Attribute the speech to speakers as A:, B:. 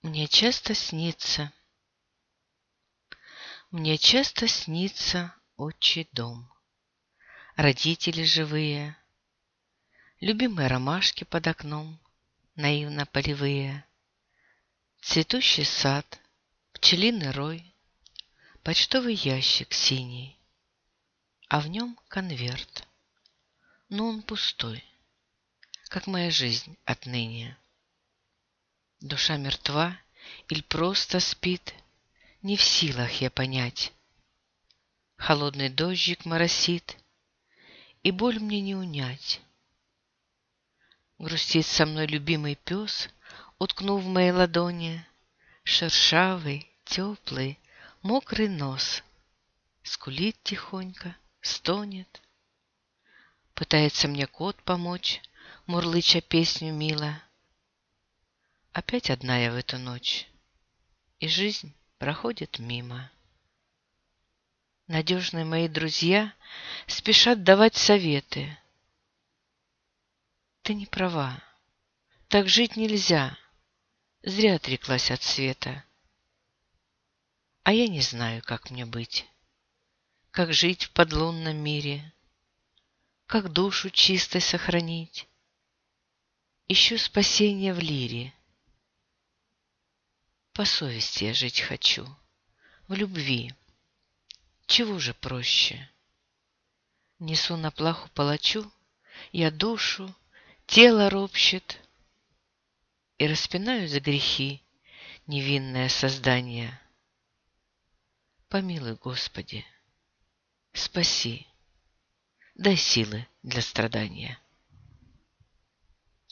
A: Мне часто снится, Мне часто снится отчий дом, родители живые, любимые ромашки под окном, наивно полевые, цветущий сад, пчелиный рой, почтовый ящик синий, а в нем конверт, но он пустой, как моя жизнь отныне. Душа мертва или просто спит, не в силах я понять. Холодный дождик моросит, и боль мне не унять. Грустит со мной любимый пес, уткнув в мои ладони шершавый, теплый, мокрый нос. Скулит тихонько, стонет. Пытается мне кот помочь, мурлыча песню мило. Опять одна я в эту ночь, и жизнь проходит мимо. Надежные мои друзья спешат давать советы. Ты не права, так жить нельзя, зря отреклась от света. А я не знаю, как мне быть, как жить в подлунном мире, как душу чистой сохранить. Ищу спасения в лире. По совести я жить хочу, в любви. Чего же проще? Несу на плаху палачу я душу, тело ропщет, и распинаю за грехи невинное создание. Помилуй, Господи, спаси, дай силы для страдания.